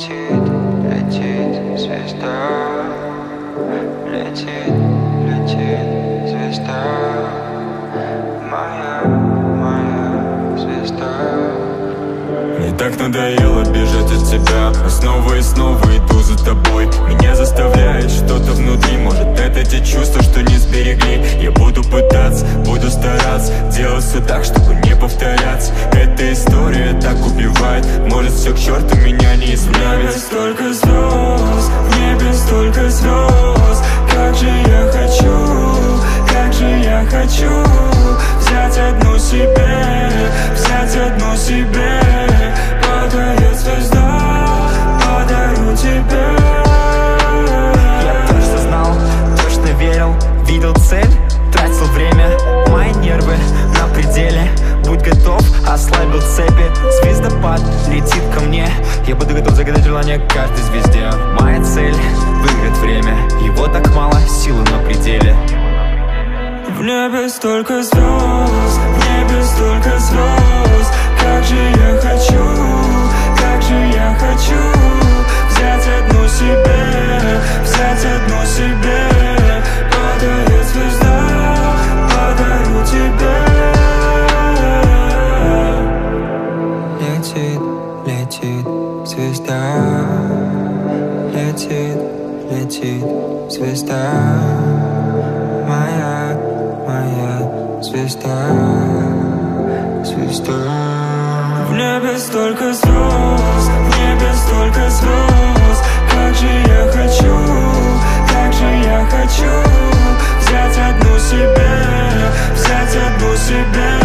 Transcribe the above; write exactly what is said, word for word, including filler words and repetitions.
Летит, летит звезда, летит, летит звезда, моя, моя звезда. Мне так надоело бежать от тебя, а снова и снова иду за тобой. Меня заставляет что-то внутри, может это те чувства, что не сберегли. Я буду пытаться, буду стараться, делать все так, чтобы не повторяться. Эта история так убивает, может все к черту меня не исправить. В небе столько звезд, в небе столько звезд. Как же я хочу, как же я хочу взять одну себе, взять одну себе. Падает звезда, подарю тебе. Я точно знал, точно верил, видел цель, тратил время, мои нервы на пределе. Будь готов, ослабил цепи, звездопад летит ко мне. Я буду готов загадать желание каждой звезде. Моя цель — выиграть время, его так мало, силы на пределе. В небе столько звезд, в небе столько звезд. Как же я хочу, как же я хочу взять одну себе, взять одну себе. Падает звезда, подарю тебе. Летит, летит звезда, летит, летит звезда, моя, моя звезда, звезда. В небе столько звезд, в небе столько звезд. Как же я хочу, как же я хочу взять одну себе, взять одну себе.